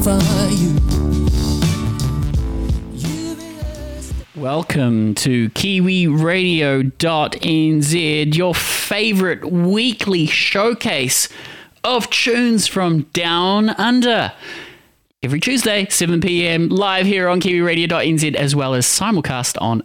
for you. Welcome to KiwiRadio.nz, your favourite weekly showcase of tunes from Down Under. Every Tuesday, 7 p.m, live here on KiwiRadio.nz, as well as simulcast on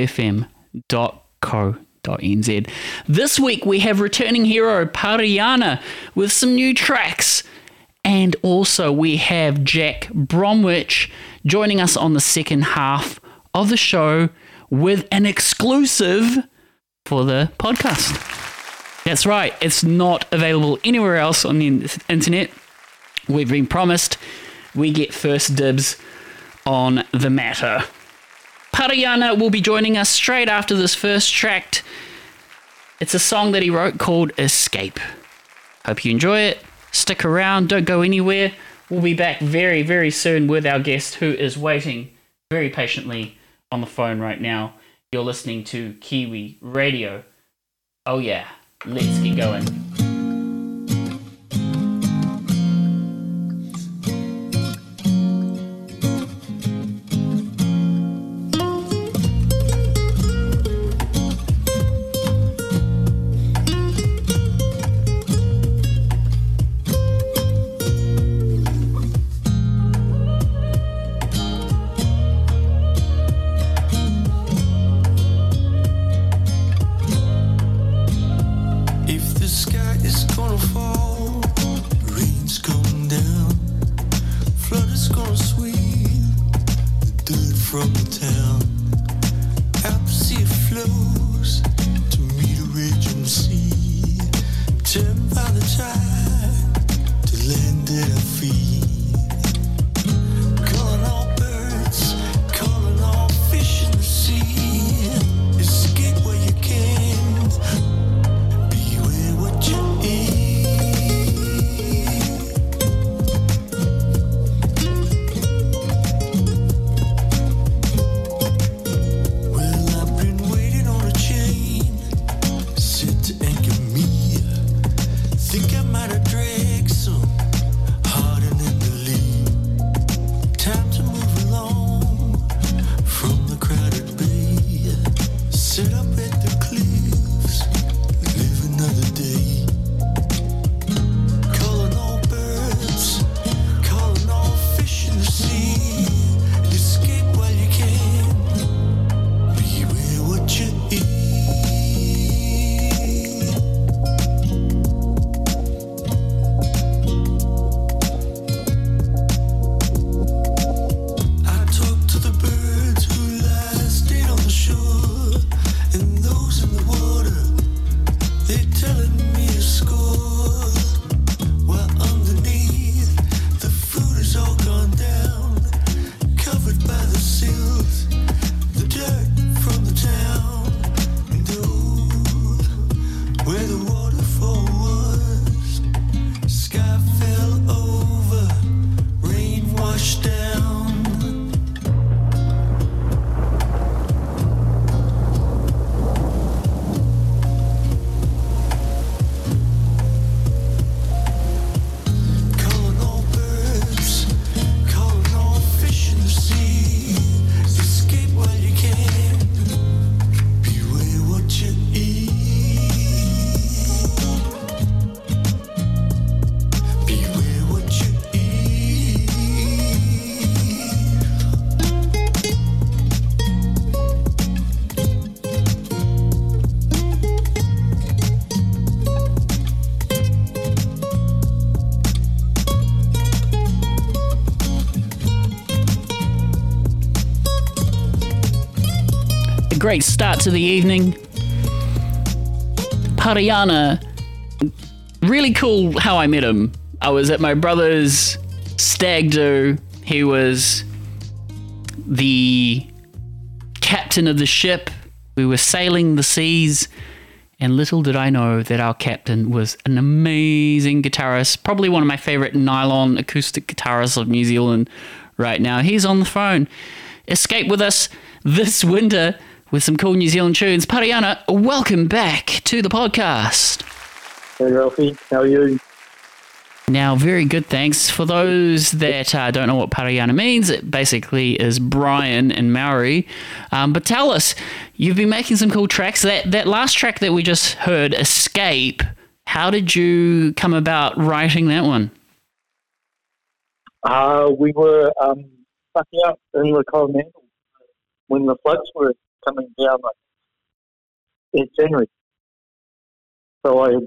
upfm.co.nz. This week we have returning hero Pariana with some new tracks. And also we have Jack Bromwich joining us on the second half of the show with an exclusive for the podcast. That's right, it's not available anywhere else on the internet. We've been promised we get first dibs on the matter. Pariana will be joining us straight after this first track. It's a song that he wrote called Escape. Hope you enjoy it. Stick around, don't go anywhere. We'll be back very, very soon with our guest who is waiting very patiently on the phone right now. You're listening to Kiwi Radio. Oh yeah, let's get going. Great start to the evening. Pariana, really cool how I met him. I was at my brother's stag do. He was the captain of the ship. We were sailing the seas, and little did I know that our captain was an amazing guitarist, probably one of my favorite nylon acoustic guitarists of New Zealand right now. He's on the phone. Escape with us this winter with some cool New Zealand tunes. Pariana, welcome back to the podcast. Hey Ralphie, how are you? Now, very good, thanks. For those that don't know what Pariana means, it basically is Brian in Maori. But tell us, you've been making some cool tracks. That last track that we just heard, Escape, how did you come about writing that one? We were stuck out in the Coromandel when the floods were coming down in January. So I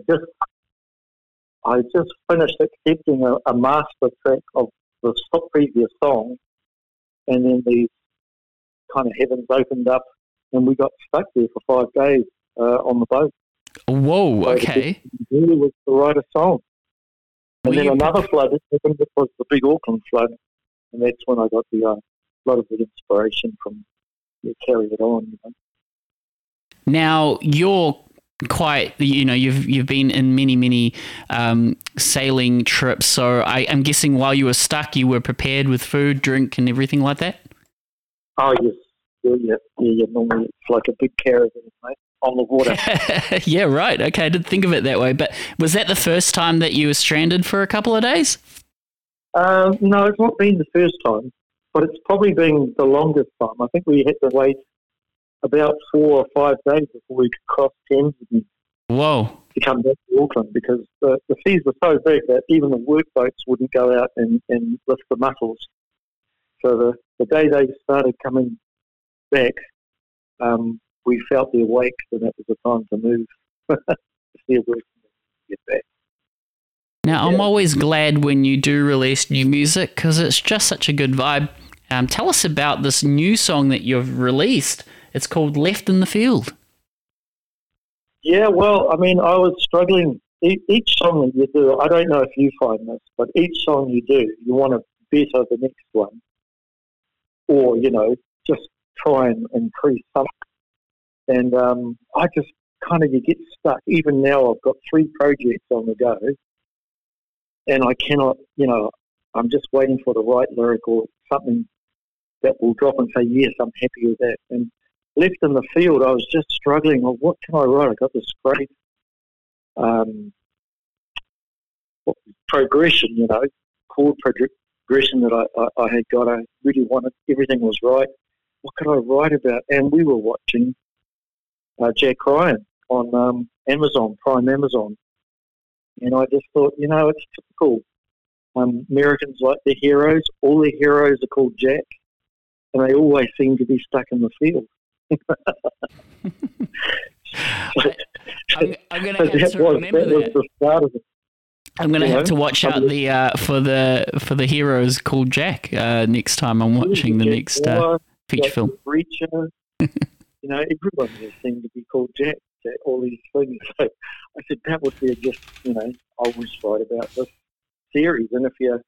just finished accepting a master track of the previous song, and then these kind of heavens opened up, and we got stuck there for 5 days on the boat. Whoa, so okay. It really was to write a song. And then another flood happened. It was the big Auckland flood, and that's when I got a lot of the inspiration from carry it on. You know? Now, you're quite, you've been in many sailing trips, so I'm guessing while you were stuck, you were prepared with food, drink, and everything like that? Oh, yes. Yeah. Normally it's like a big caravan, mate, on the water. Yeah, right. Okay, I didn't think of it that way. But was that the first time that you were stranded for a couple of days? No, it's not been the first time, but it's probably been the longest time. I think we had to wait about 4 or 5 days before we could cross Thames and to come back to Auckland, because the seas were so big that even the workboats wouldn't go out and lift the mussels. So the day they started coming back, we felt their wakes, and it was the time to move. Get back. Now, I'm always glad when you do release new music because it's just such a good vibe. Tell us about this new song that you've released. It's called Left in the Field. Yeah, well, I mean, I was struggling. Each song that you do, I don't know if you find this, but each song you do, you want to better the next one. Or, just try and increase something. And I just you get stuck. Even now I've got 3 projects on the go. And I cannot, I'm just waiting for the right lyric or something that will drop and say, yes, I'm happy with that. And Left in the Field, I was just struggling. Well, what can I write? I got this great progression, chord progression that I had got. I really wanted, everything was right. What could I write about? And we were watching Jack Ryan on Prime Amazon. And I just thought, it's typical. Americans like their heroes. All their heroes are called Jack. And they always seem to be stuck in the field. I'm going to have to remember that. Was the start of it. I'm going to have to watch out for the heroes called Jack next time I'm watching the next feature film. Reacher. Everyone just seemed to be called Jack. All these things. So I said that would be just I always write about this series. And if you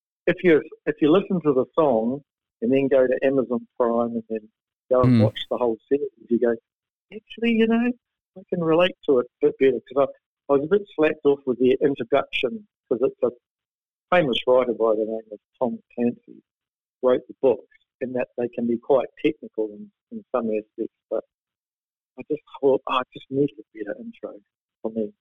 listen to the song and then go to Amazon Prime and then go and watch the whole series, you go, actually, I can relate to it a bit better, because I was a bit slacked off with the introduction, because it's a famous writer by the name of Tom Clancy wrote the books, and that they can be quite technical in some aspects, but I just thought, I just need a better intro for me.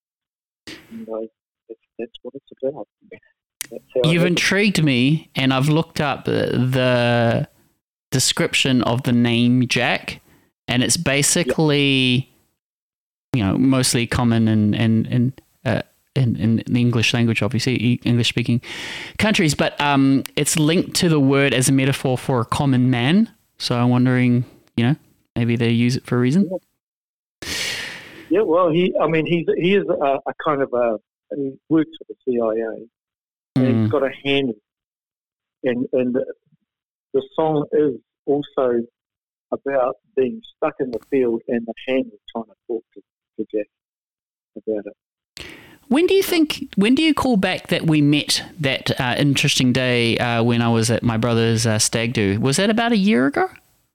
And that's what it's about. You've intrigued me, and I've looked up the description of the name Jack, and it's basically, mostly common in the English language, obviously, English-speaking countries, but it's linked to the word as a metaphor for a common man. So I'm wondering, maybe they use it for a reason. Yeah, well, he is a kind of he works for the CIA, and he's got a handle, and the song is also about being stuck in the field and the handle trying to talk to Jack about it. When do you call back that we met that interesting day when I was at my brother's stag do? Was that about a year ago?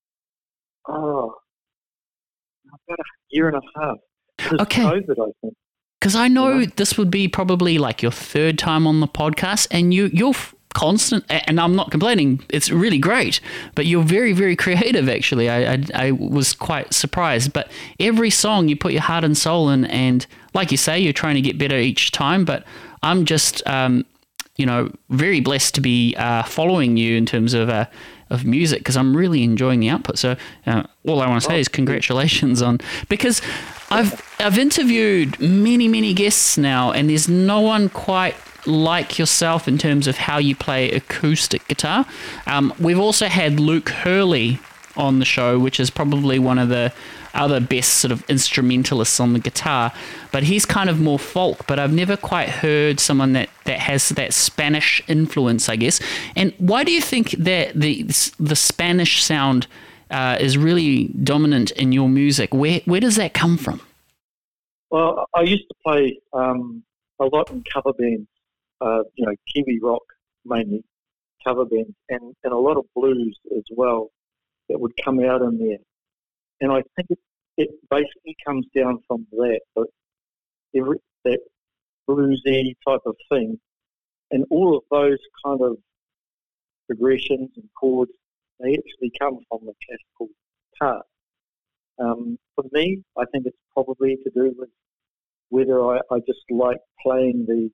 Oh, about a year and a half. Okay. COVID, I think. Because I know this would be probably like your 3rd time on the podcast, and you're constant, and I'm not complaining, it's really great, but you're very, very creative, actually. I was quite surprised, but every song you put your heart and soul in, and like you say, you're trying to get better each time. But I'm just, very blessed to be following you in terms of music, because I'm really enjoying the output. So all I want to say is congratulations on, because I've interviewed many guests now, and there's no one quite like yourself in terms of how you play acoustic guitar. We've also had Luke Hurley on the show, which is probably one of the other best sort of instrumentalists on the guitar, but he's kind of more folk. But I've never quite heard someone that has that Spanish influence, I guess. And why do you think that the Spanish sound is really dominant in your music? Where does that come from? Well, I used to play a lot in cover bands, Kiwi rock mainly, cover bands, and a lot of blues as well that would come out in there. And I think it basically comes down from that, but that bluesy type of thing, and all of those kind of progressions and chords, they actually come from the classical part. For me, I think it's probably to do with whether I just like playing the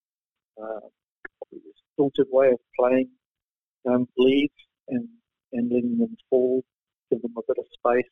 stilted way of playing leads and letting them fall, give them a bit of space.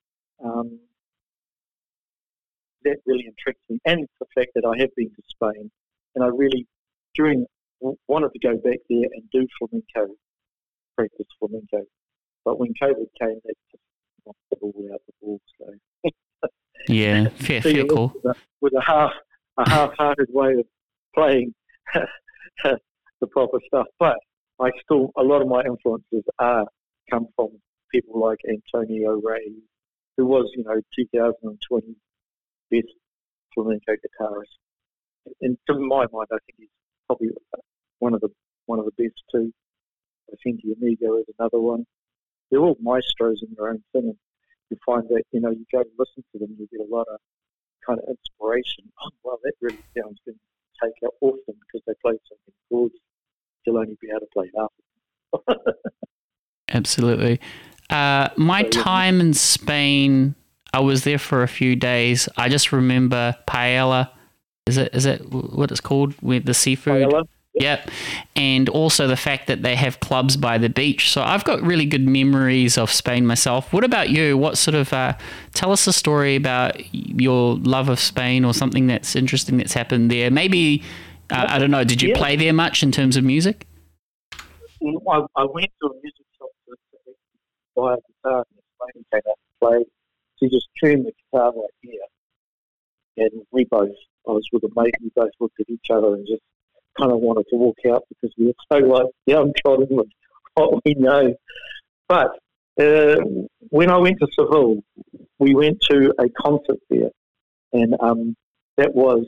That really intrigues me, and the fact that I have been to Spain, and I really wanted to go back there and do practice flamenco, but when COVID came, that just knocked the ball out the ball. So yeah, fair call. With a half-hearted way of playing the proper stuff, but a lot of my influences come from people like Antonio Rey, who was 2020 best flamenco guitarist, and to my mind, I think he's probably one of the best too. Vicente Amigo is another one. They're all maestros in their own thing, and you find that you go and listen to them, you get a lot of kind of inspiration. Oh, well, that really sounds good to take out off them because they play so many chords. You'll only be able to play half of them. Absolutely. My time in Spain, I was there for a few days. I just remember paella. Is it what it's called with the seafood? Paella. Yep. And also the fact that they have clubs by the beach. So I've got really good memories of Spain myself. What about you? What sort of tell us a story about your love of Spain, or something that's interesting that's happened there? Maybe I don't know. Did you play there much in terms of music? I went to a music shop to buy a guitar, and this lady came out to play. She just tuned the guitar right here, and I was with a mate, we both looked at each other and just kind of wanted to walk out because we were so downtrodden with what we know. But when I went to Seville, we went to a concert there, and that was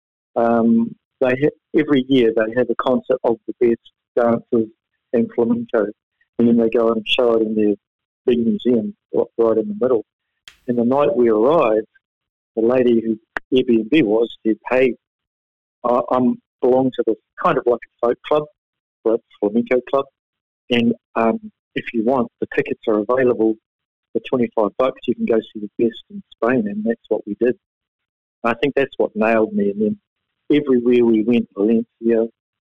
every year they have a concert of the best dancers and flamenco, and then they go and show it in their big museum right in the middle. And the night we arrived, the lady who Airbnb was said, "Hey, I belong to this kind of like a folk club, a flamenco club, and if you want, the tickets are available for $25. You can go see the best in Spain." And that's what we did. I think that's what nailed me. And then everywhere we went, Valencia,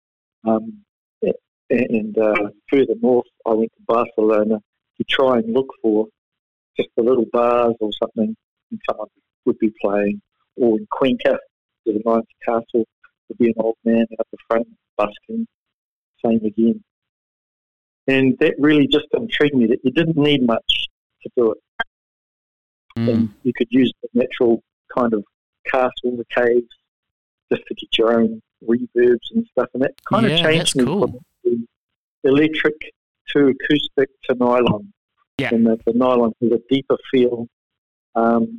and further north, I went to Barcelona to try and look for just the little bars or something, and someone would be playing. Or in Cuenca, there's a nice castle, there'd be an old man out the front busking, same again. And that really just intrigued me, that you didn't need much to do it. And you could use the natural kind of castle, the caves, just to get your own reverbs and stuff. And that kind of changed me from electric to acoustic to nylon. Yeah. And the nylon has a deeper feel, and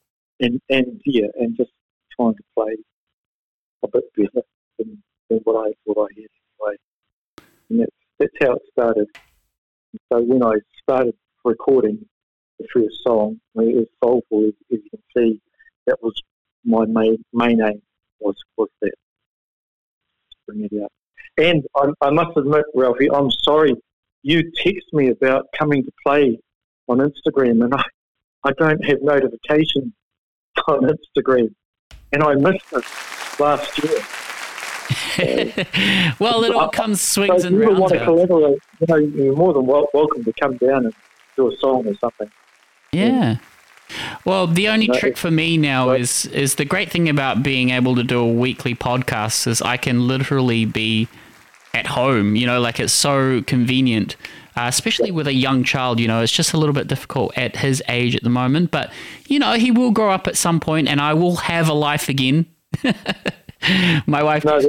just trying to play a bit better than what I had anyway. And that's how it started. And so when I started recording the first song, it was soulful, as you can see. That was my main aim, was that. Bring it out. And I must admit, Ralphie, I'm sorry. You text me about coming to play on Instagram, and I don't have notifications on Instagram. and I missed it last year. Well, it all comes swings so and if you roundabouts. want to collaborate, you're more than welcome to come down and do a song or something. Yeah. Well, the only trick for me now is the great thing about being able to do a weekly podcast is I can literally be at home, like it's so convenient, especially with a young child, it's just a little bit difficult at his age at the moment, but, he will grow up at some point and I will have a life again. My wife... No,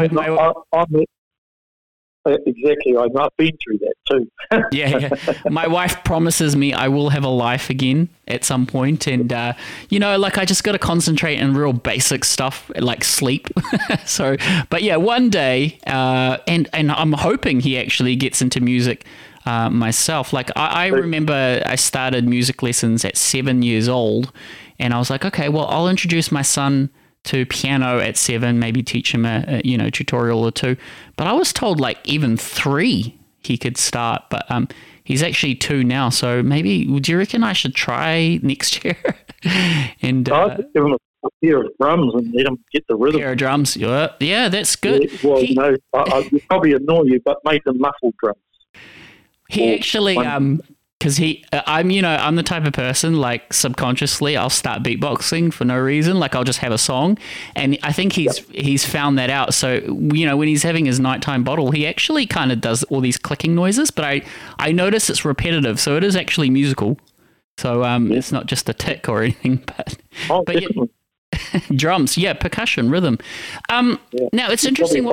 exactly. I've been through that too. Yeah. My wife promises me I will have a life again at some point, and I just got to concentrate on real basic stuff like sleep. So, but yeah, one day, and I'm hoping he actually gets into music myself. Like I remember I started music lessons at 7 years old, and I was like, okay, well, I'll introduce my son to piano at 7, maybe teach him a tutorial or two. But I was told like even 3 he could start, but he's actually 2 now. So maybe, do you reckon I should try next year? And I'd give him a pair of drums and let him get the rhythm. Pair of drums, yeah, that's good. Yeah, well, I would probably annoy you, but make them muffled drums. He actually, because I'm the type of person, like, subconsciously I'll start beatboxing for no reason. Like, I'll just have a song, and I think he's found that out. So, when he's having his nighttime bottle, he actually kind of does all these clicking noises, but I notice it's repetitive, so it is actually musical. So, it's not just a tick or anything, but definitely. Yeah, drums, percussion, rhythm. Now, it's interesting.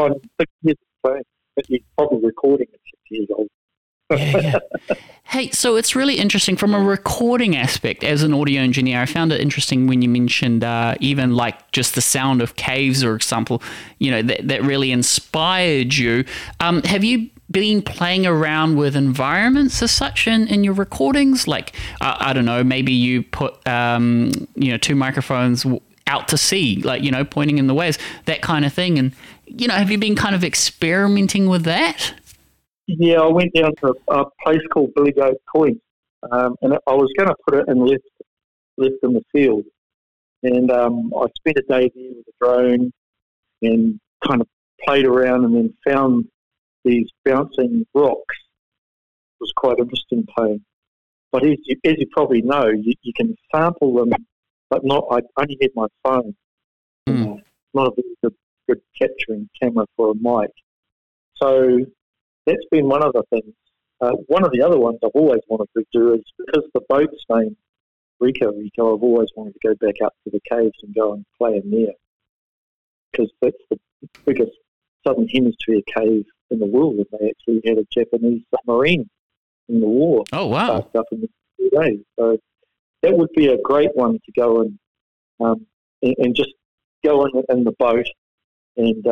He's probably recording at 6 years old. Yeah. Hey, so it's really interesting from a recording aspect as an audio engineer. I found it interesting when you mentioned even like just the sound of caves, for example, that really inspired you. Have you been playing around with environments as such in your recordings? Like, I don't know, maybe you put, 2 microphones out to sea, like, pointing in the waves, that kind of thing. And, have you been kind of experimenting with that? Yeah, I went down to a place called Billy Goat Point, and I was going to put it in left in the field. And I spent a day there with a drone and kind of played around and then found these bouncing rocks. It was quite interesting playing. But as you probably know, you can sample them, but not. I only had my phone. Not a very good capturing camera for a mic. So that's been one of the things. One of the other ones I've always wanted to do is, because the boat's named Rico, I've always wanted to go back up to the caves and go and play in there, because that's the biggest southern hemisphere cave in the world, and they actually had a Japanese submarine in the war. Oh, wow. Up in the 2 days. So that would be a great one to go and just go in the boat and,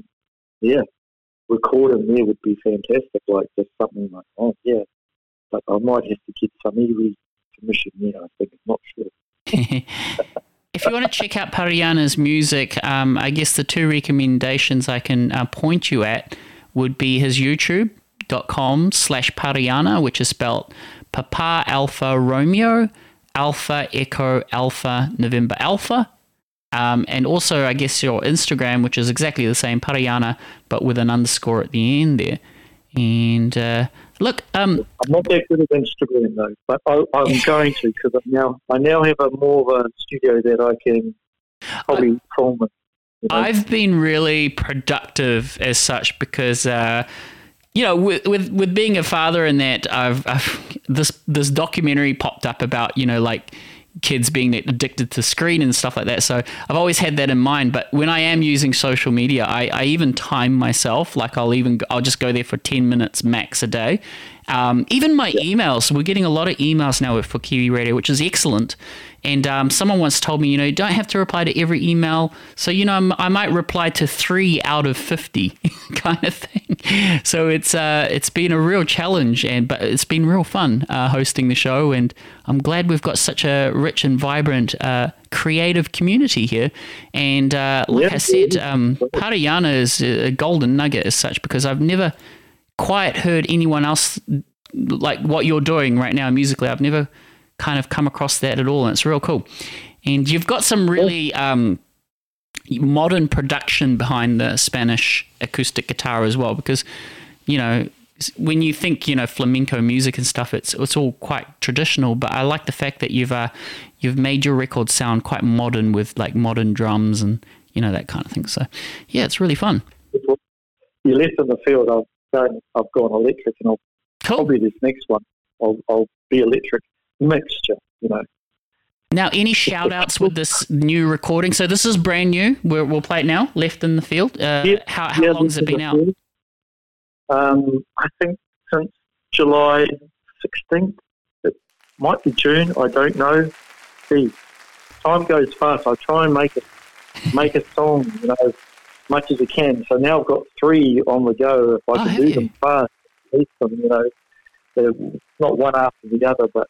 recording there would be fantastic, like just something like, but I might have to get some ERE permission there, I think, I'm not sure. If you want to check out Pariana's music, I guess the 2 recommendations I can point you at would be his youtube.com/Pariana, which is spelled Papa Alpha Romeo, Alpha Echo Alpha November Alpha. And also, I guess, your Instagram, which is exactly the same, Pariana, but with an underscore at the end there. And look, I'm not that good at Instagram though, but I'm going to, because I now have a more of a studio that I can probably film it. I've been really productive as such because. With being a father and that, I've this documentary popped up about like kids being addicted to screen and stuff like that. So I've always had that in mind. But when I am using social media, I even time myself. Like I'll just go there for 10 minutes max a day. Even my emails, we're getting a lot of emails now for Kiwi Radio, which is excellent. And someone once told me, you don't have to reply to every email. So, I might reply to 3 out of 50 kind of thing. So it's been a real challenge, but it's been real fun hosting the show. And I'm glad we've got such a rich and vibrant creative community here. And like I said, Pariana is a golden nugget as such, because I've never quite heard anyone else like what you're doing right now musically. I've never kind of come across that at all, and it's real cool. And you've got some really modern production behind the Spanish acoustic guitar as well, because, you know, when you think, you know, flamenco music and stuff, it's all quite traditional, but I like the fact that you've made your record sound quite modern with like modern drums and, you know, that kind of thing. So yeah, it's really fun. You left in the field, I've gone electric, and I'll probably this next one I'll be electric mixture, you know. Now, any shout outs with this new recording? So this is brand new. We'll play it now, Left in the Field. How long has it been out? I think since July 16th. It might be June, I don't know. See, time goes fast. I try and make a song, you know, as much as I can. So now I've got 3 on the go. If I can do them fast, release them, you know. They're not one after the other, but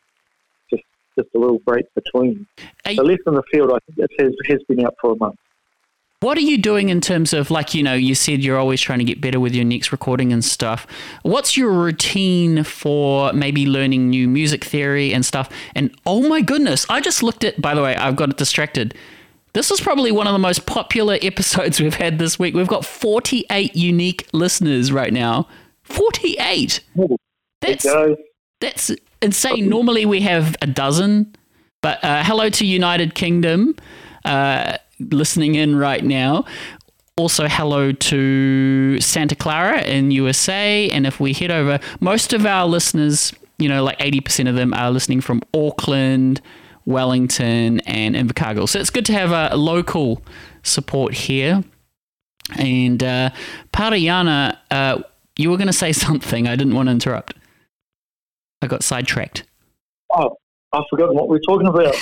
just a little break between. So Left in the Field, I think it has been out for a month. What are you doing in terms of, like, you know, you said you're always trying to get better with your next recording and stuff. What's your routine for maybe learning new music theory and stuff? And oh my goodness, I just looked at, by the way, I've got distracted. This is probably one of the most popular episodes we've had this week. We've got 48 unique listeners right now. 48! That's insane. Normally we have a dozen, but hello to United Kingdom listening in right now. Also hello to Santa Clara in USA. And if we head over, most of our listeners, you know, like 80% of them are listening from Auckland, Wellington and Invercargill. So it's good to have a local support here. And Pariana, you were going to say something. I didn't want to interrupt. I got sidetracked. Oh, I've forgotten what we're talking about.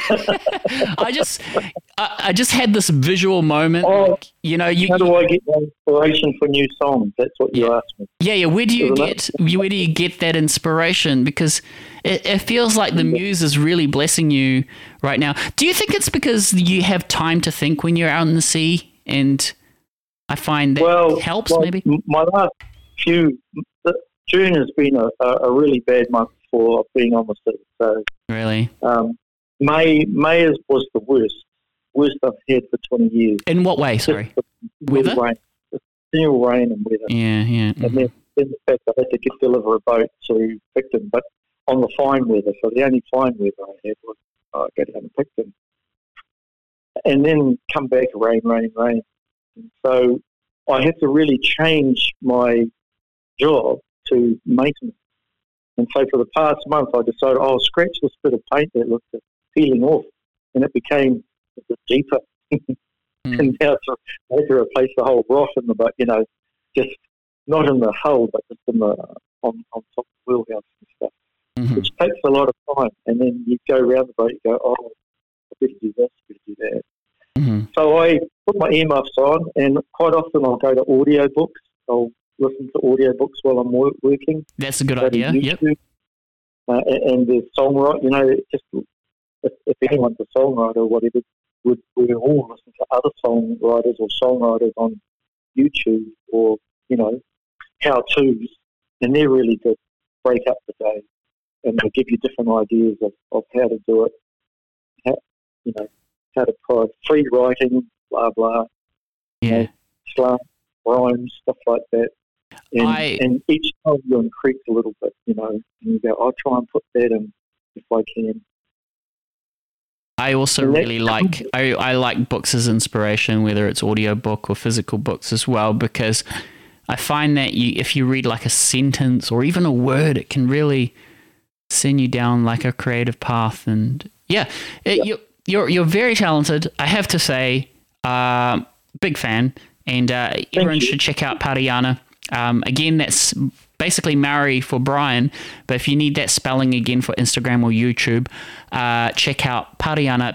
I just had this visual moment. Oh, like, you know, how do I get inspiration for new songs? That's what you asked me. Yeah. Where do you get that inspiration? Because it feels like the muse is really blessing you right now. Do you think it's because you have time to think when you're out in the sea? And I find that helps. Maybe my last few. June has been a really bad month for being on the sea. So really, May was the worst I've had for 20 years. In what way? Sorry, weather, continual rain and weather. Yeah. Mm-hmm. And then the fact I had to deliver a boat to Picton, but on the fine weather. So the only fine weather I had was go down to Picton, and then come back rain. And so I had to really change my job to maintenance. And so for the past month, I decided, I'll scratch this bit of paint that looked peeling off, and it became a bit deeper. And now I had to replace the whole rot in the boat, you know, just not in the hull, but just in the on top of the wheelhouse and stuff, which takes a lot of time. And then you go around the boat, you go, oh, I better do this, I better do that. So I put my earmuffs on, and quite often I'll go to audiobooks. I'll listen to audiobooks while I'm working. That's a good idea. Yep. And there's songwriting, you know, just if anyone's a songwriter or whatever, we all listen to other songwriters or songwriters on YouTube or, you know, how-tos, and they're really good. Break up the day, and they'll give you different ideas of how to do it, how to try free writing, blah, blah, slant, rhymes, stuff like that. And each time you increase a little bit, you know, and you go, I'll try and put that in if I can. I also really like I like books as inspiration, whether it's audiobook or physical books as well, because I find that if you read like a sentence or even a word, it can really send you down like a creative path. And you're very talented, I have to say. Big fan, and everyone should check out Pariana. Again, that's basically Maori for Brian, but if you need that spelling again for Instagram or YouTube, check out Pariana,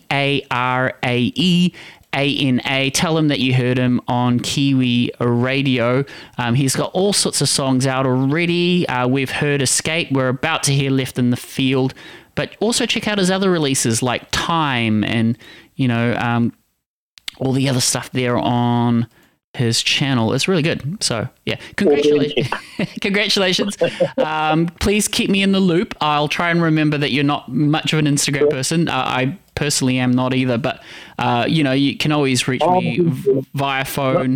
Paraeana. Tell him that you heard him on Kiwi Radio. He's got all sorts of songs out already. We've heard Escape. We're about to hear Left in the Field, but also check out his other releases like Time and, you know, all the other stuff there on his channel. It's really good. So yeah, congratulations. Congratulations. Please keep me in the loop. I'll try and remember that you're not much of an Instagram person. I personally am not either, but you can always reach me via phone.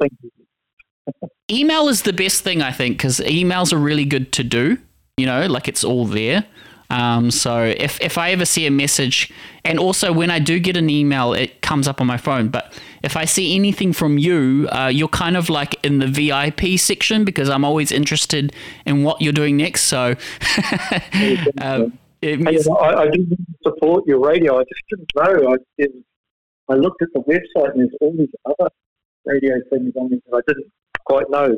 Email is the best thing, I think, because emails are really good to do, like it's all there. So if I ever see a message, and also when I do get an email, it comes up on my phone. But if I see anything from you, you're kind of like in the VIP section because I'm always interested in what you're doing next. So I do support your radio. I just didn't know. I looked at the website and there's all these other radio things on there that I didn't quite know.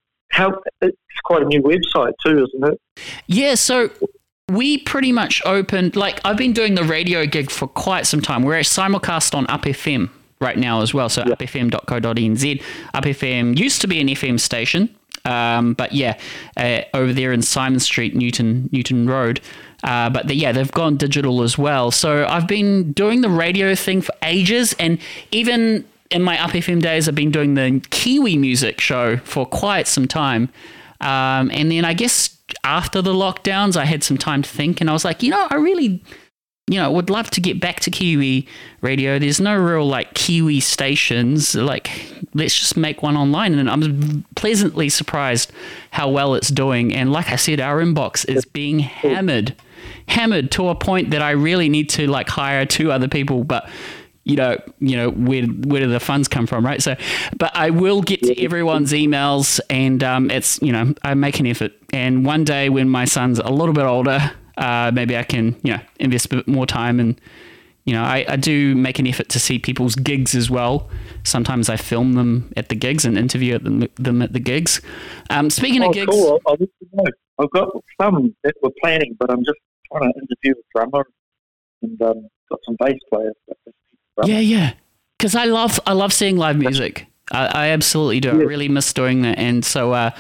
It's quite a new website too, isn't it? Yeah. So we pretty much opened, I've been doing the radio gig for quite some time. We're at simulcast on Up FM right now as well, so upfm.co.nz. Up FM used to be an FM station, but over there in Simon Street, Newton Road. But they've gone digital as well. So I've been doing the radio thing for ages, and even in my Up FM days, I've been doing the Kiwi music show for quite some time. And then I guess after the lockdowns, I had some time to think, and I was like, I really, would love to get back to Kiwi radio. There's no real Kiwi stations. Let's just make one online. And I'm pleasantly surprised how well it's doing. And like I said, our inbox is being hammered to a point that I really need to hire 2 other people, but where do the funds come from, right? So, but I will get to everyone's emails, and it's I make an effort. And one day when my son's a little bit older, maybe I can invest a bit more time, and I do make an effort to see people's gigs as well. Sometimes I film them at the gigs and interview them at the gigs. Speaking of gigs, cool. I'll let you know. I've got some that we're planning, but I'm just trying to interview a drummer and got some bass players. Yeah. Because I love seeing live music. I absolutely do. I really miss doing that. And so,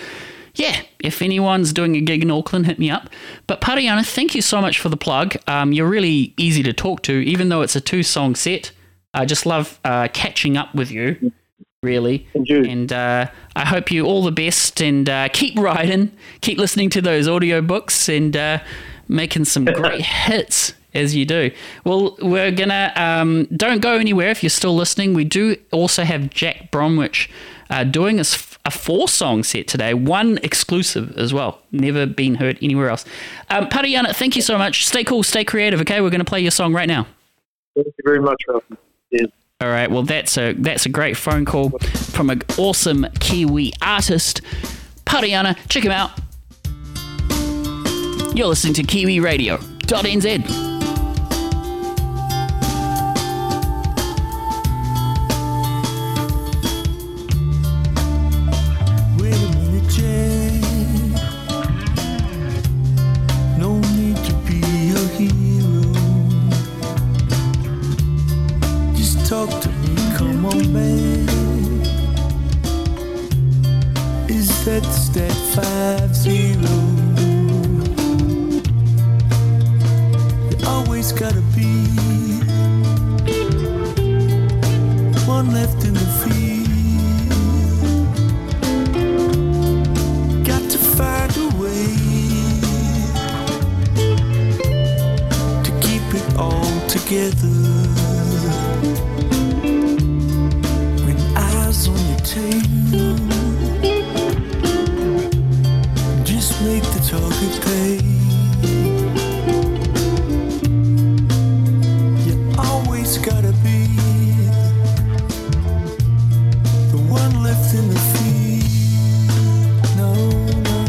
if anyone's doing a gig in Auckland, hit me up. But Pariana, thank you so much for the plug. You're really easy to talk to, even though it's a 2-song set. I just love catching up with you, really. And I hope you all the best, and keep writing, keep listening to those audiobooks, and making some great hits as you do. Well, we're gonna don't go anywhere if you're still listening. We do also have Jack Bromwich doing a 4-song set today, one exclusive as well, never been heard anywhere else. Pariana, thank you so much. Stay cool, stay creative. Okay, we're gonna play your song right now. Thank you very much, Ralph. Cheers. All right, well that's a great phone call from an awesome Kiwi artist, Pariana. Check him out. You're listening to KiwiRadio.nz. Talk to me, come on, man. Is that stat 50? You always gotta be one left in the field. Got to find a way to keep it all together. On your tail, just make the target pay. You always gotta be the one left in the field. No, no,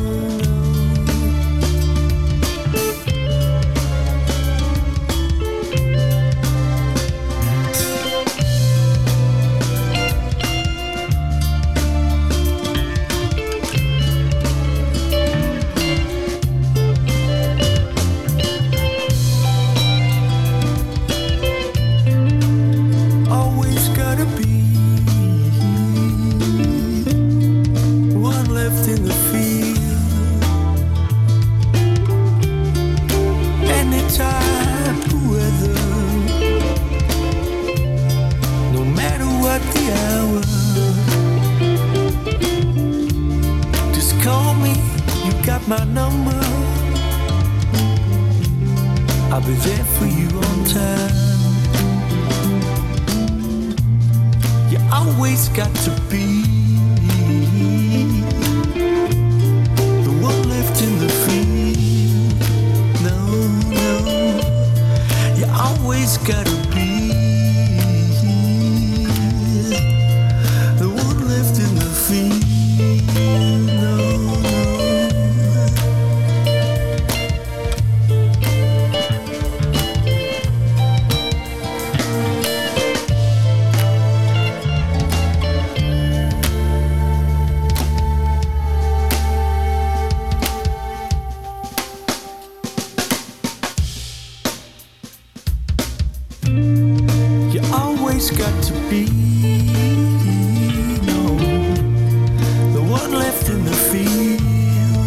call me, you got my number. I'll be there for you on time. You always got to be the one left in the field. No, no, you always gotta be the one left in the field. No, no. Got to be no, the one left in the field.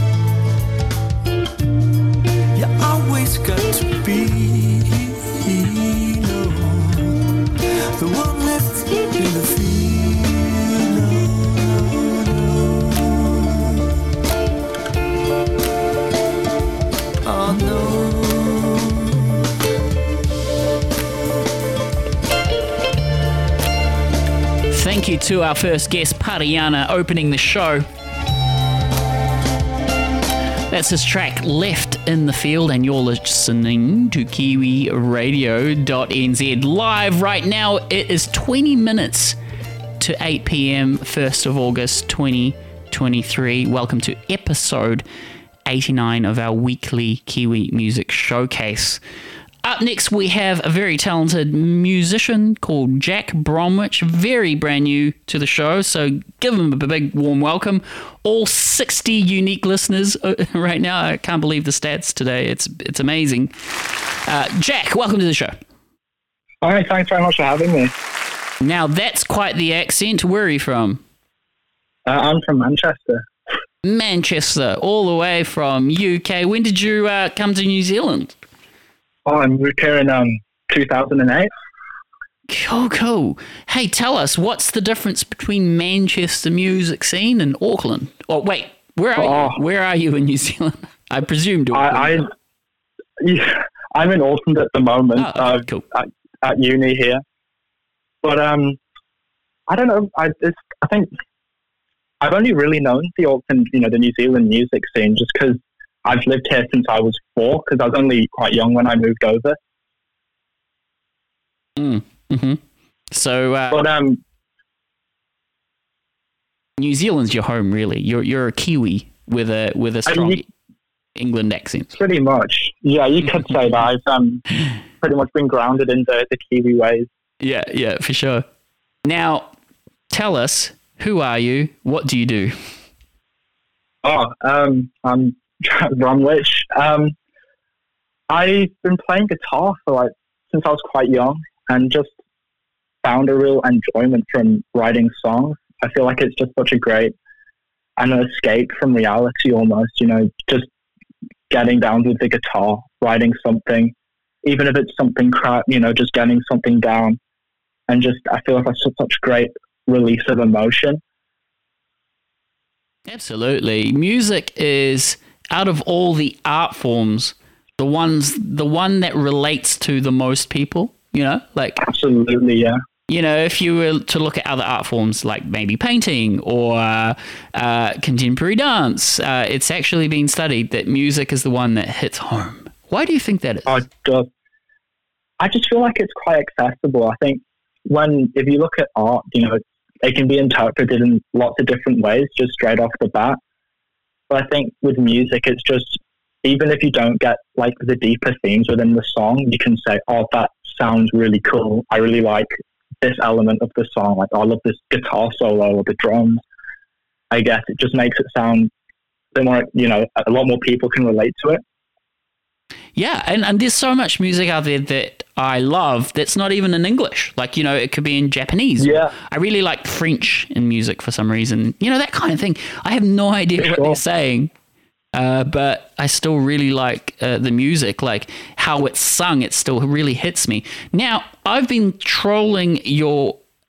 You always got to be no, the one left in the field. No, no. Oh no. Thank you to our first guest, Pariana, opening the show. That's his track, Left in the Field, and you're listening to KiwiRadio.nz. Live right now, it is 20 minutes to 8 p.m, 1st of August 2023. Welcome to episode 89 of our weekly Kiwi Music Showcase. Up next, we have a very talented musician called Jack Bromwich, very brand new to the show, so give him a big warm welcome. All 60 unique listeners right now. I can't believe the stats today. It's amazing. Jack, welcome to the show. Hi, thanks very much for having me. Now, that's quite the accent. Where are you from? I'm from Manchester. Manchester, all the way from UK. When did you come to New Zealand? Oh, I moved here in 2008. Cool. Hey, tell us, what's the difference between Manchester music scene and Auckland? Oh, wait, where are you? Where are you in New Zealand? I presumed Auckland. I'm in Auckland at the moment. Oh, cool. At uni here. But I don't know. I think I've only really known the Auckland, the New Zealand music scene just because I've lived here since I was 4, because I was only quite young when I moved over. Mm-hmm. So, New Zealand's your home, really. You're a Kiwi with a strong England accent. Pretty much, yeah. You could say that. I've pretty much been grounded in the Kiwi ways. Yeah, for sure. Now, tell us, who are you? What do you do? I'm Bromwich. I've been playing guitar since I was quite young, and just found a real enjoyment from writing songs. I feel like it's just such a great escape from reality almost, just getting down with the guitar, writing something, even if it's something crap, just getting something down, and just I feel like that's such great release of emotion. Absolutely. Music is, out of all the art forms, the one that relates to the most people, Absolutely, yeah. If you were to look at other art forms like maybe painting or contemporary dance, it's actually been studied that music is the one that hits home. Why do you think that is? I just feel like it's quite accessible. I think if you look at art, it can be interpreted in lots of different ways just straight off the bat. But I think with music, it's just, even if you don't get the deeper themes within the song, you can say, oh, that sounds really cool. I really like this element of the song. I love this guitar solo or the drums. I guess it just makes it sound a bit more, a lot more people can relate to it. Yeah, and there's so much music out there that I love that's not even in English. It could be in Japanese. Yeah. I really like French in music for some reason. That kind of thing. I have no idea what they're saying, but I still really like the music, like how it's sung. It still really hits me. Now, I've been trolling your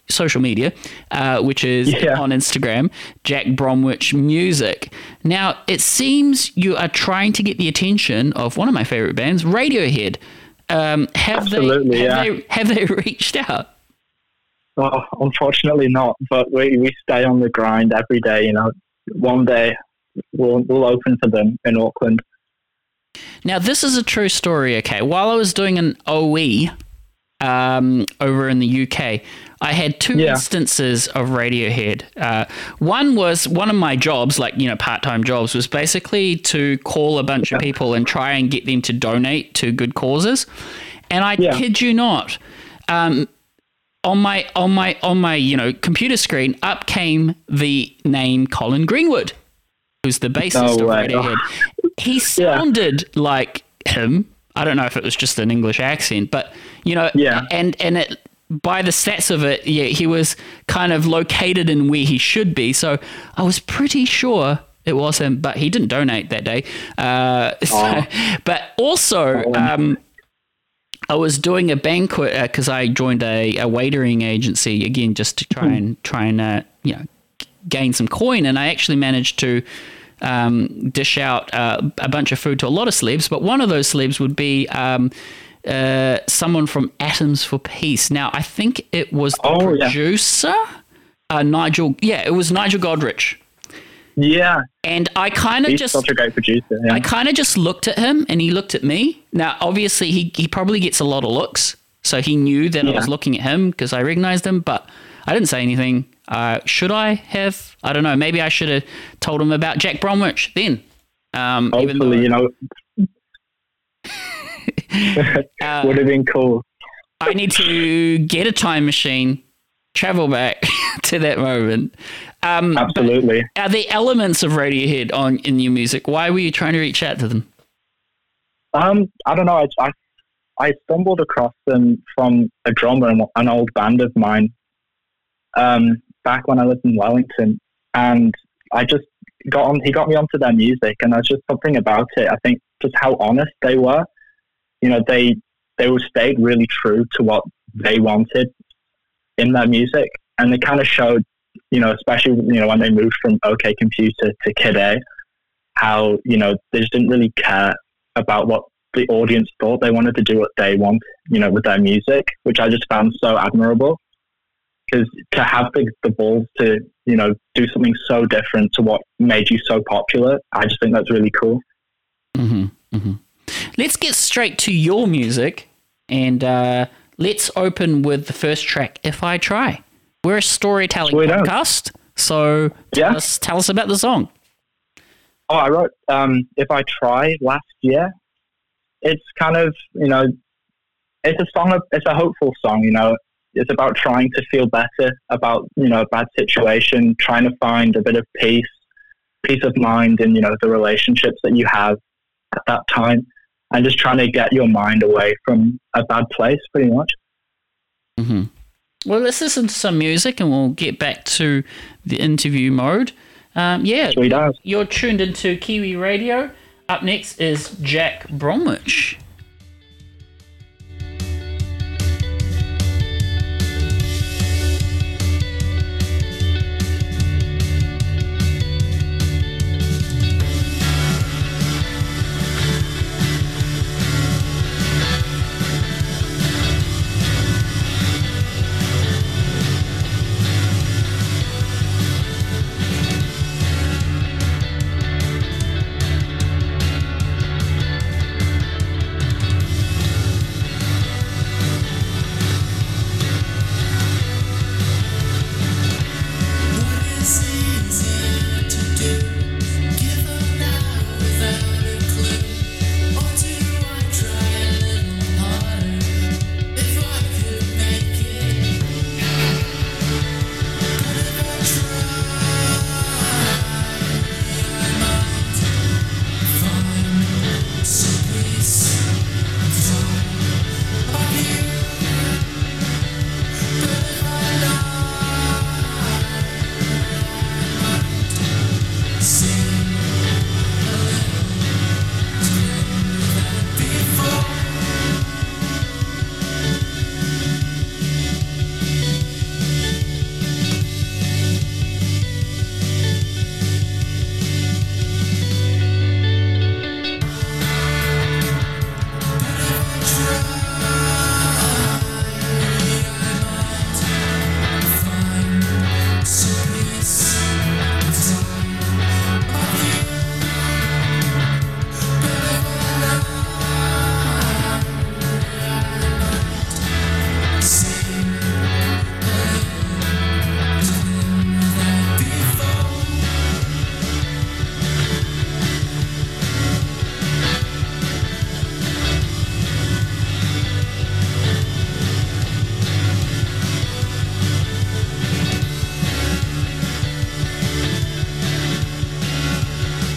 social media, which is Yeah. on Instagram, Jack Bromwich Music. Now, it seems you are trying to get the attention of one of my favorite bands, Radiohead. Absolutely, have they reached out? Oh, unfortunately not, but we stay on the grind every day. You know, one day we'll open for them in Auckland. Now, this is a true story, okay? While I was doing an OE over in the UK, I had two Yeah. instances of Radiohead. One was one of my jobs, like, you know, part-time jobs, was basically to call a bunch of people and try and get them to donate to good causes. And I Yeah. kid you not, on my you know, computer screen, up came the name Colin Greenwood, who's the bassist No of way. Radiohead. He sounded like him. I don't know if it was just an English accent, but, you know, Yeah. and it, by the stats of it, yeah, he was kind of located in where he should be. So I was pretty sure it was him, but he didn't donate that day. But also, I was doing a banquet because I joined a waitering agency again, just to try and you know, gain some coin, and I actually managed to dish out a bunch of food to a lot of celebs. But one of those celebs would be someone from Atoms for Peace. Now, I think it was the producer, Nigel. Yeah, it was Nigel Godrich. Yeah, And I kind of he's just such a great producer. Yeah. I kind of just looked at him and he looked at me. Now, obviously, he probably gets a lot of looks, so he knew that I was looking at him because I recognized him, but I didn't say anything. Should I have? I don't know. Maybe I should have told him about Jack Bromwich then. Even though, Hopefully, you know, would have been cool. I need to get a time machine, travel back to that moment. Absolutely. Are there elements of Radiohead in your music? Why were you trying to reach out to them? I don't know. I stumbled across them from a drummer in an old band of mine back when I lived in Wellington, and I just he got me onto their music, and there's just something about it. I think just how honest they were. You know, they stayed really true to what they wanted in their music, and they kind of showed, you know, especially, you know, when they moved from OK Computer to Kid A, how, you know, they just didn't really care about what the audience thought. They wanted to do what they want, you know, with their music, which I just found so admirable. Because to have the balls to, you know, do something so different to what made you so popular, I just think that's really cool. Mm-hmm, mm-hmm. Let's get straight to your music, and let's open with the first track, If I Try. We're a storytelling podcast, so tell us about the song. Oh, I wrote If I Try last year. It's kind of, you know, it's a hopeful song, you know. It's about trying to feel better about, you know, a bad situation, trying to find a bit of peace of mind in, you know, the relationships that you have at that time, and just trying to get your mind away from a bad place, pretty much. Mm-hmm. Well, let's listen to some music and we'll get back to the interview mode. Sweet as. You're tuned into Kiwi Radio. Up next is Jack Bromwich.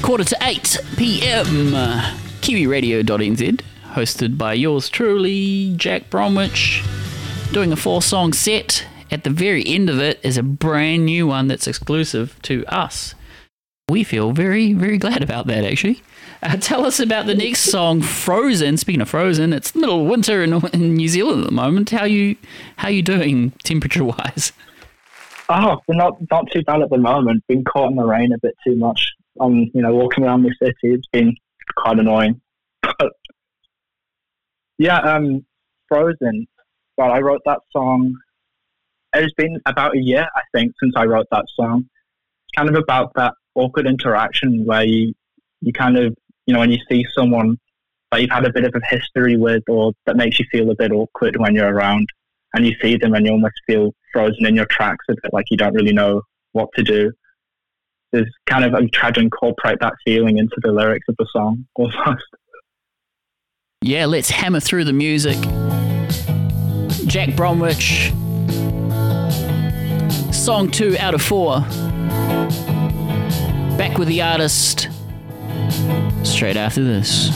8:15 p.m. KiwiRadio.nz, hosted by yours truly, Jack Bromwich, doing a 4-song set. At the very end of it is a brand new one that's exclusive to us. We feel very, very glad about that, actually. Tell us about the next song, Frozen. Speaking of Frozen, it's the middle of winter in New Zealand at the moment. How you doing temperature-wise? Oh, we're not too bad at the moment. Been caught in the rain a bit too much. Walking around the city. It's been quite annoying. But yeah, Frozen. Well, I wrote that song. It's been about a year, I think, since I wrote that song. It's kind of about that awkward interaction where you kind of, when you see someone that you've had a bit of a history with, or that makes you feel a bit awkward when you're around, and you see them and you almost feel frozen in your tracks a bit, like you don't really know what to do. There's kind of, I'm trying to incorporate that feeling into the lyrics of the song, almost. Yeah, let's hammer through the music. Jack Bromwich, song 2 out of 4. Back with the artist straight after this.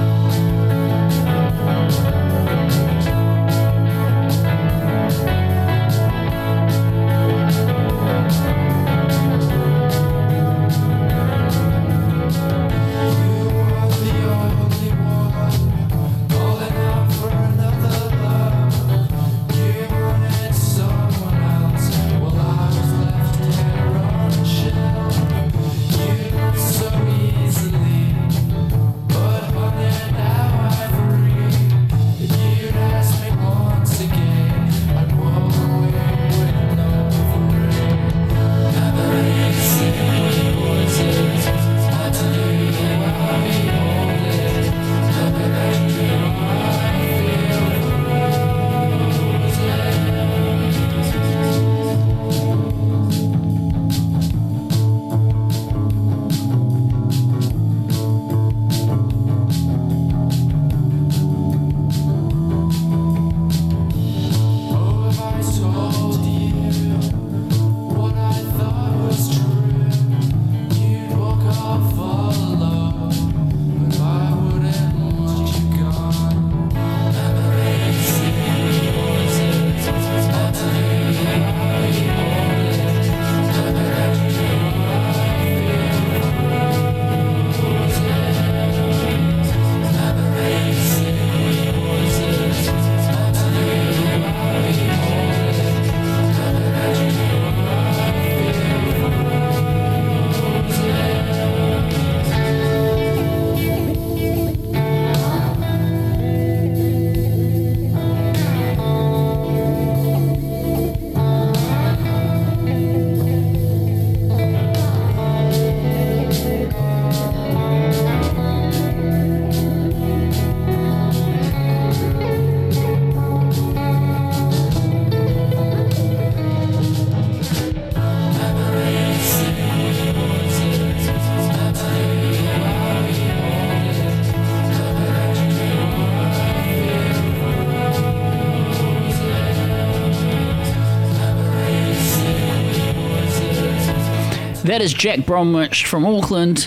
That is Jack Bromwich from Auckland.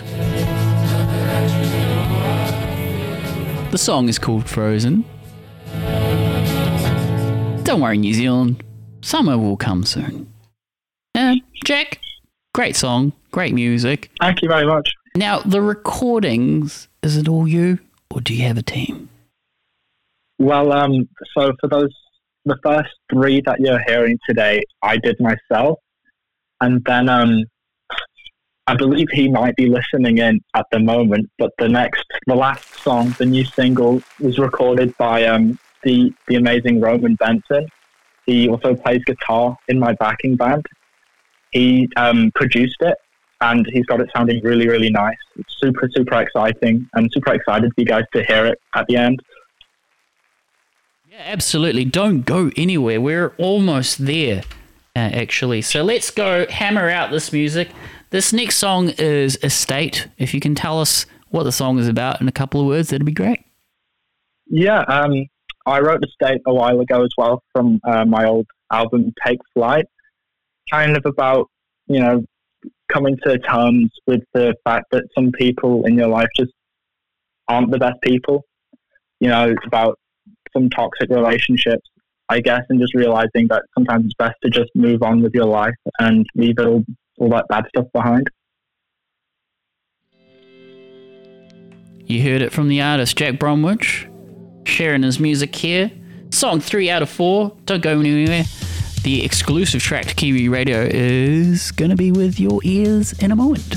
The song is called Frozen. Don't worry, New Zealand. Summer will come soon. Jack, great song, great music. Thank you very much. Now, the recordings, is it all you, or do you have a team? Well, so for the first 3 that you're hearing today, I did myself. And then I believe he might be listening in at the moment, but the last song, the new single, was recorded by the amazing Roman Benson. He also plays guitar in my backing band. He produced it, and he's got it sounding really, really nice. It's super, super exciting. I'm super excited for you guys to hear it at the end. Yeah, absolutely. Don't go anywhere. We're almost there, actually. So let's go hammer out this music. This next song is Estate. If you can tell us what the song is about in a couple of words, that'd be great. Yeah, I wrote Estate a while ago as well from my old album Take Flight. Kind of about, coming to terms with the fact that some people in your life just aren't the best people, you know, about some toxic relationships, I guess, and just realizing that sometimes it's best to just move on with your life and leave it all that bad stuff behind. You heard it from the artist Jack Bromwich, sharing his music here. Song 3 out of 4. Don't go anywhere. The exclusive track to Kiwi Radio is going to be with your ears in a moment.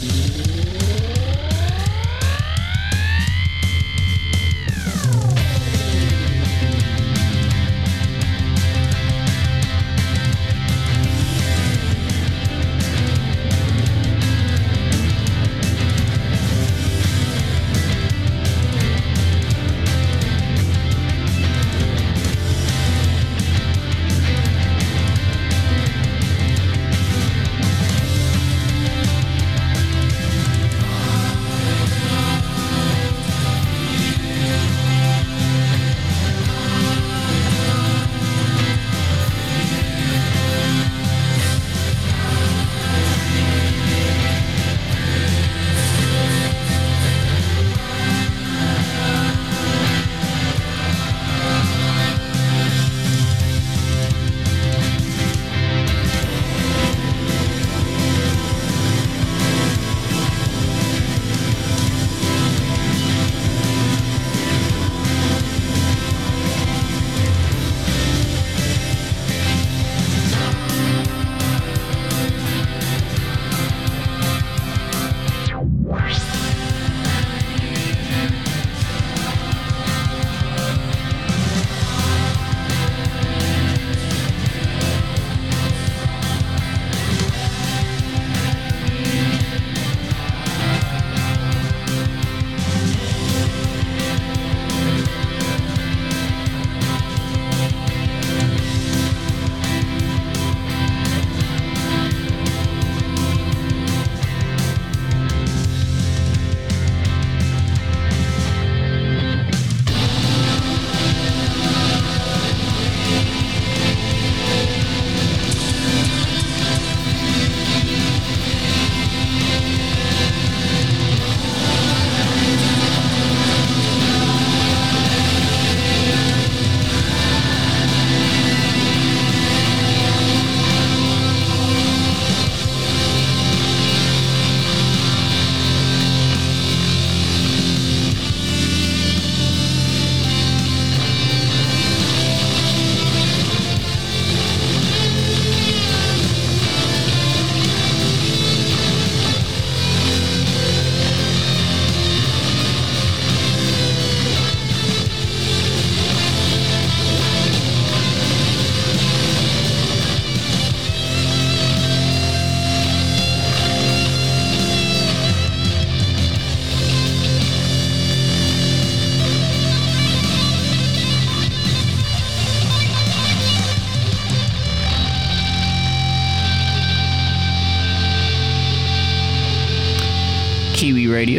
Kiwi Radio.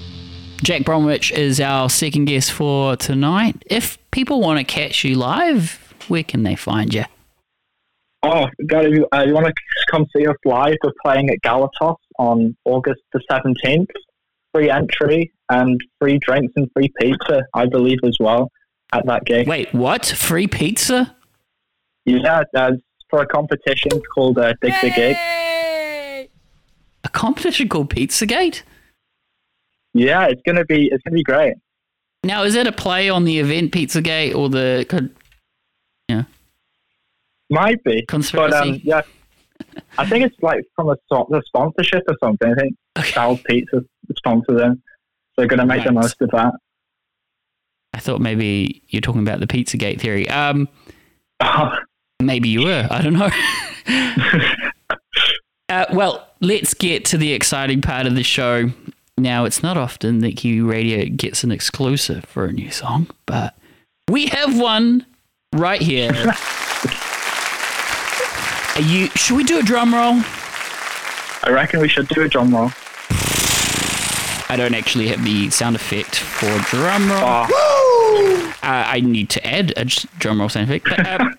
Jack Bromwich is our second guest for tonight. If people want to catch you live, where can they find you? Oh, God, if you want to come see us live, we're playing at Galatos on August the 17th. Free entry and free drinks and free pizza, I believe, as well, at that gig. Wait, what? Free pizza? Yeah, for a competition called Dig the Gig. A competition called Pizzagate? Yeah, it's gonna be great. Now, is it a play on the event Pizzagate or the... Yeah. Might be. Conspiracy? But, yeah. I think it's like from the sponsorship or something. I think Sal's Pizza sponsor them. So they're going to make the most of that. I thought maybe you're talking about the Pizzagate theory. Maybe you were. I don't know. Well, let's get to the exciting part of the show. Now, it's not often that Kiwi Radio gets an exclusive for a new song, but we have one right here. Should we do a drum roll? I reckon we should do a drum roll. I don't actually have the sound effect for drum roll. Oh. I need to add a drum roll sound effect.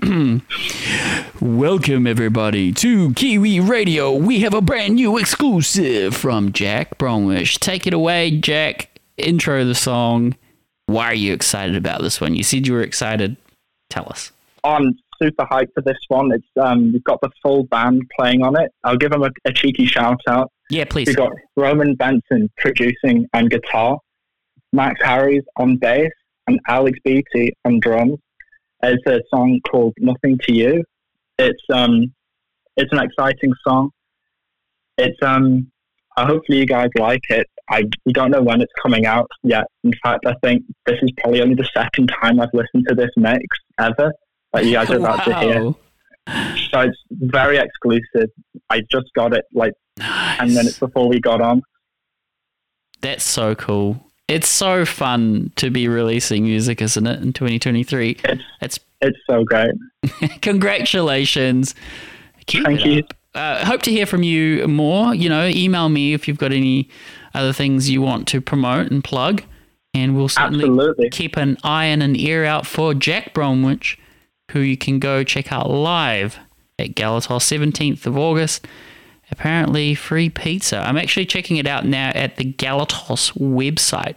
But, welcome, everybody, to Kiwi Radio. We have a brand new exclusive from Jack Bromwich. Take it away, Jack. Intro the song. Why are you excited about this one? You said you were excited. Tell us. I'm super hyped for this one. It's we've got the full band playing on it. I'll give them a cheeky shout out. Yeah, please. We've got Roman Benson producing and guitar, Max Harris on bass, and Alex Beatty on drums. It's a song called "Nothing to You." It's an exciting song. It's hopefully you guys like it. We don't know when it's coming out yet. In fact, I think this is probably only the second time I've listened to this mix ever that you guys are about to hear. So it's very exclusive. I just got it like 10 minutes before we got on. That's so cool. It's so fun to be releasing music, isn't it, in 2023? It's so great. Congratulations. Thank you. Hope to hear from you more. Email me if you've got any other things you want to promote and plug, and we'll certainly keep an eye and an ear out for Jack Bromwich, who you can go check out live at Galatos 17th of August. Apparently free pizza. I'm actually checking it out now at the Galatos website,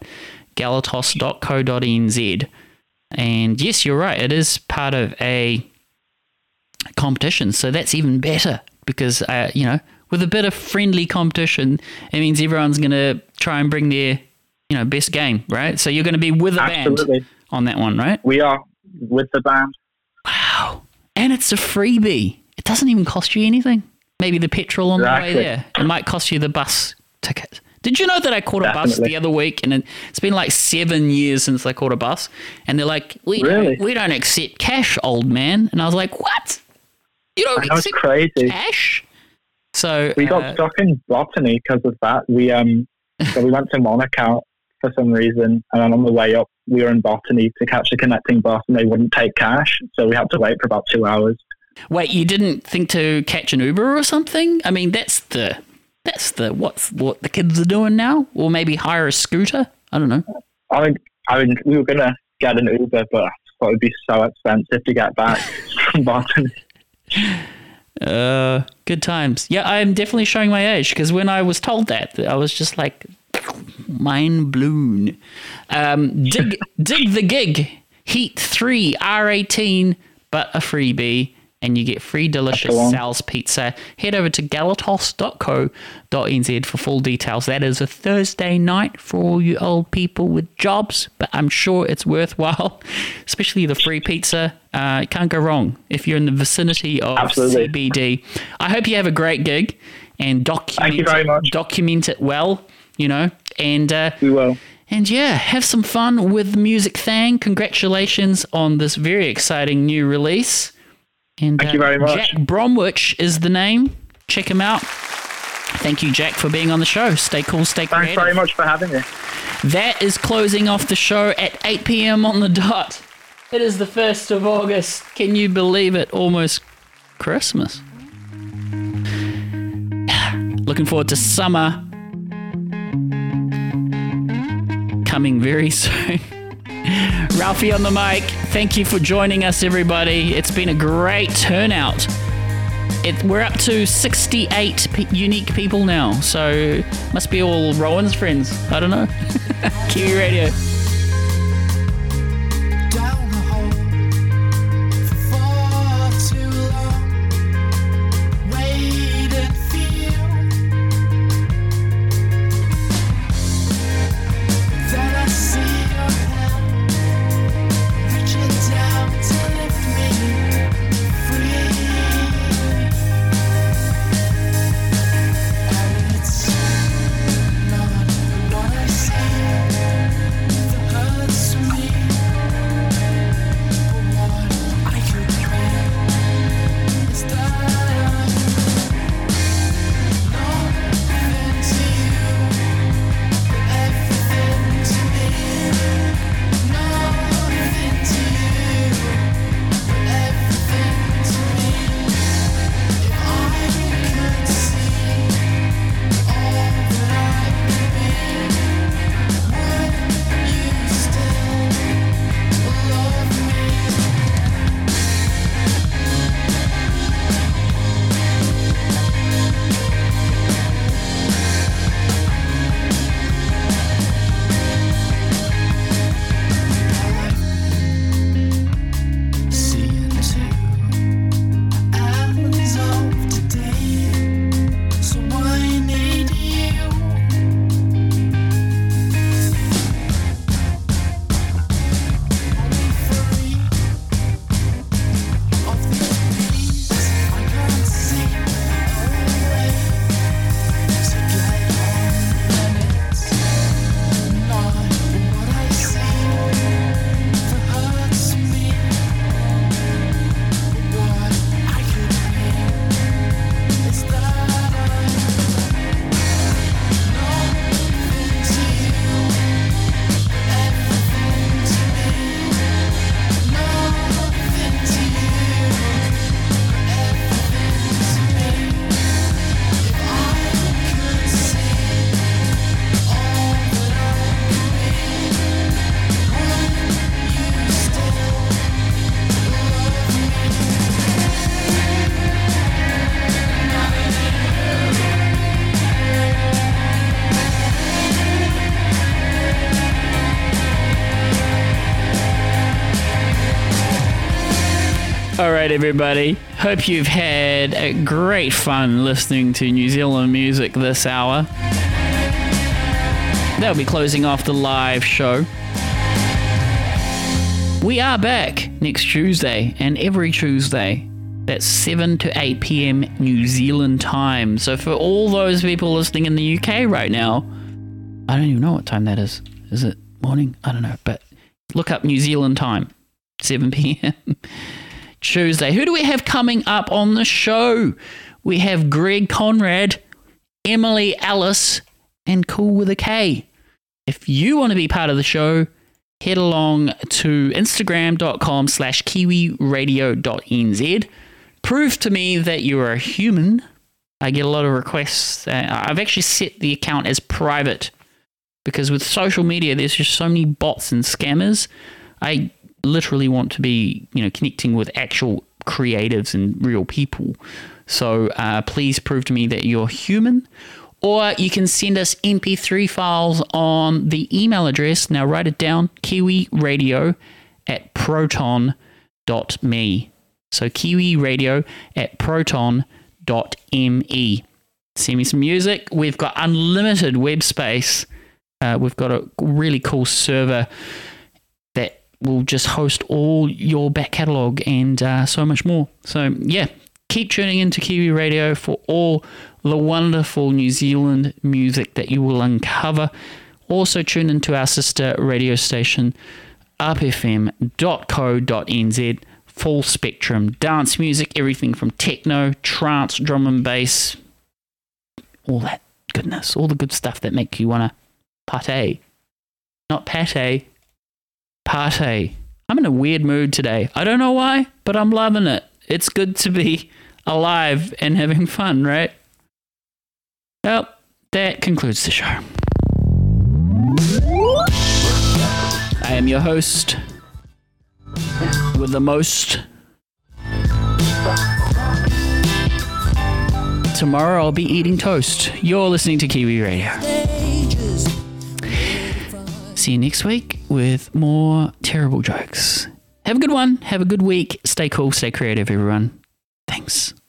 galatos.co.nz. And yes, you're right, it is part of a competition, so that's even better because, with a bit of friendly competition, it means everyone's going to try and bring their, best game, right? So you're going to be with a band on that one, right? We are with the band. Wow. And it's a freebie. It doesn't even cost you anything. Maybe the petrol on the way there. It might cost you the bus ticket. Did you know that I caught a bus the other week, and it's been like 7 years since I caught a bus, and they're like, we don't accept cash, old man. And I was like, what? You don't accept cash? So we got stuck in Botany because of that. We went to Monaco for some reason, and then on the way up, we were in Botany to catch a connecting bus, and they wouldn't take cash, so we had to wait for about 2 hours. Wait, you didn't think to catch an Uber or something? I mean, that's what the kids are doing now, or maybe hire a scooter. I don't know. I mean, we were gonna get an Uber, but I thought it would be so expensive to get back from Boston. Good times. Yeah, I'm definitely showing my age because when I was told that, I was just like mind blown. Dig the gig. Heat 3 R18, but a freebie. And you get free delicious Sal's pizza. Head over to galatos.co.nz for full details. That is a Thursday night for all you old people with jobs, but I'm sure it's worthwhile, especially the free pizza. It can't go wrong if you're in the vicinity of CBD. I hope you have a great gig and document it well, and we will. And yeah, have some fun with the Music Thang. Congratulations on this very exciting new release. And thank you very much. Jack Bromwich is the name. Check him out. Thank you, Jack, for being on the show. Stay cool, stay creative. Thanks very much for having me. That is closing off the show at 8 p.m. on the dot. It is the 1st of August. Can you believe it? Almost Christmas. Looking forward to summer. Coming very soon. Ralphie on the mic. Thank you for joining us, everybody. It's been a great turnout. We're up to 68 unique people now, so must be all Rowan's friends. I don't know. Kiwi Radio. All right, everybody. Hope you've had a great fun listening to New Zealand music this hour. That'll be closing off the live show. We are back next Tuesday, and every Tuesday. That's 7 to 8 p.m. New Zealand time. So for all those people listening in the UK right now, I don't even know what time that is. Is it morning? I don't know. But look up New Zealand time, 7 p.m. Tuesday. Who do we have coming up on the show? We have Greg Conrad, Emily Alice, and Cool with a K. If you want to be part of the show, head along to instagram.com/kiwiradio.nz. Prove to me that you are a human. I get a lot of requests. I've actually set the account as private because with social media, there's just so many bots and scammers. I literally want to be, connecting with actual creatives and real people. So please prove to me that you're human. Or you can send us MP3 files on the email address. Now write it down, kiwiradio@proton.me. So kiwiradio@proton.me. Send me some music. We've got unlimited web space. We've got a really cool server that will just host all your back catalogue and so much more. So yeah, keep tuning into Kiwi Radio for all the wonderful New Zealand music that you will uncover. Also tune into our sister radio station, upfm.co.nz, full spectrum dance music, everything from techno, trance, drum and bass, all that goodness, all the good stuff that make you want to partay. Not pate, partay. I'm in a weird mood today. I don't know why, but I'm loving it. It's good to be alive and having fun, right? Well, that concludes the show. I am your host with the most. Tomorrow I'll be eating toast. You're listening to Kiwi Radio. See you next week with more terrible jokes. Have a good one. Have a good week. Stay cool. Stay creative, everyone. Thanks.